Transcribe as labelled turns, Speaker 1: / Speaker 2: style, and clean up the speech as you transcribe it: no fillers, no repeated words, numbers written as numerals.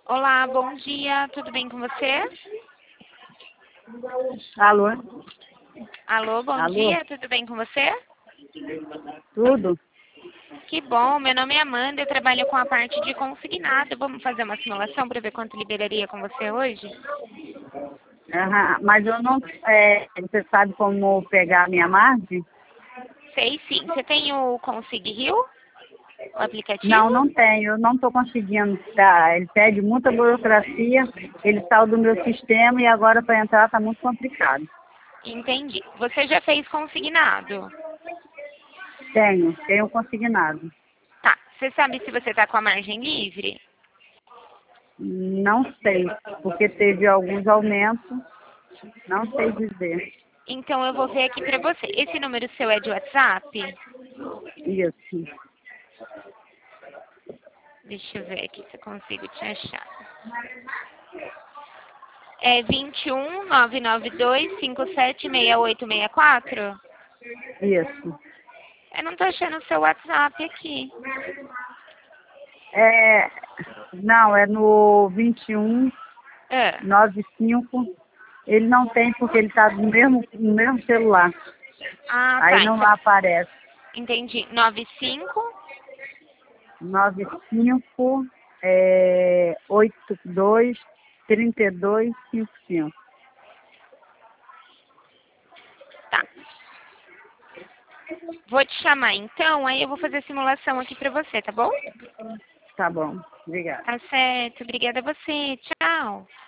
Speaker 1: Olá, bom dia, tudo bem com você?
Speaker 2: Alô?
Speaker 1: Alô, bom
Speaker 2: Alô?
Speaker 1: dia, tudo bem com você?
Speaker 2: Tudo?
Speaker 1: Que bom, meu nome é Amanda, eu trabalho com a parte de consignado. Vamos fazer uma simulação para ver quanto liberaria com você hoje?
Speaker 2: Aham, mas eu não... você sabe como pegar a minha margem?
Speaker 1: Sei sim, você tem o Consig Rio, o aplicativo?
Speaker 2: Não, não tenho. Eu não estou conseguindo. Tá? Ele pede muita burocracia, ele saiu do meu sistema e agora para entrar está muito complicado.
Speaker 1: Entendi. Você já fez consignado?
Speaker 2: Tenho consignado.
Speaker 1: Tá, você sabe se você está com a margem livre?
Speaker 2: Não sei, porque teve alguns aumentos, não sei dizer.
Speaker 1: Então eu vou ver aqui para você. Esse número seu é de WhatsApp?
Speaker 2: Isso.
Speaker 1: Deixa eu ver aqui se eu consigo te achar. É 21 992 576864?
Speaker 2: Isso.
Speaker 1: Eu não tô achando o seu WhatsApp aqui.
Speaker 2: Não, é no 21
Speaker 1: Ah,
Speaker 2: 95. Ele não tem porque ele está no mesmo celular. Aí
Speaker 1: tá.
Speaker 2: não
Speaker 1: Então,
Speaker 2: aparece.
Speaker 1: entendi. 95.
Speaker 2: 95 82 32 55.
Speaker 1: Tá. Vou te chamar então, aí eu vou fazer a simulação aqui pra você, tá bom?
Speaker 2: Tá bom. Obrigada.
Speaker 1: Tá certo. Obrigada a você. Tchau.